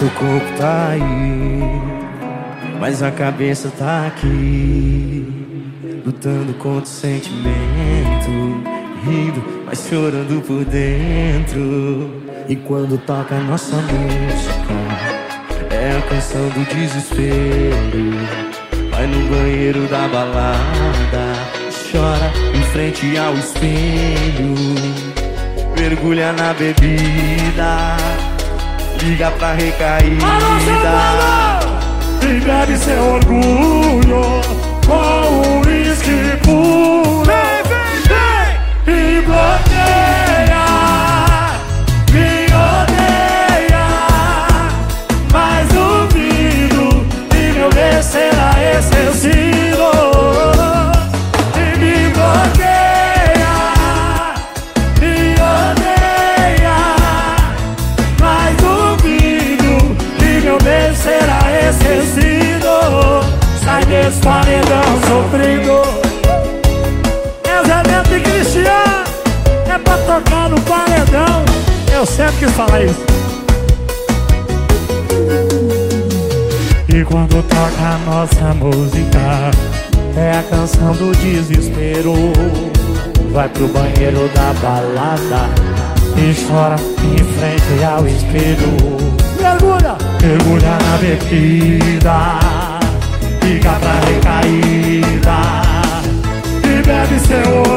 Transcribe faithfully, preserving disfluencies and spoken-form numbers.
Seu corpo tá aí, mas a cabeça tá aqui, lutando contra o sentimento, rindo, mas chorando por dentro. E quando toca a nossa música, é a canção do desespero. Vai no banheiro da balada, chora em frente ao espelho, mergulha na bebida, liga pra recaída e bebe seu orgulho com o uísque puro. Vem, vem, vem! E bloqueia, me odeia, mas duvido e meu bem será esquecido. E me bloqueia, me odeia, mas duvido e meu bem será esquecido. Sai desse paredão sofrido. É Zé Neto e Cristiano, é pra tocar no paredão. Eu sempre quis falar isso. E quando toca a nossa música, é a canção do desespero. Vai pro banheiro da balada e chora em frente ao espelho. Mergulha, mergulha na bebida, liga pra recaída e bebe seu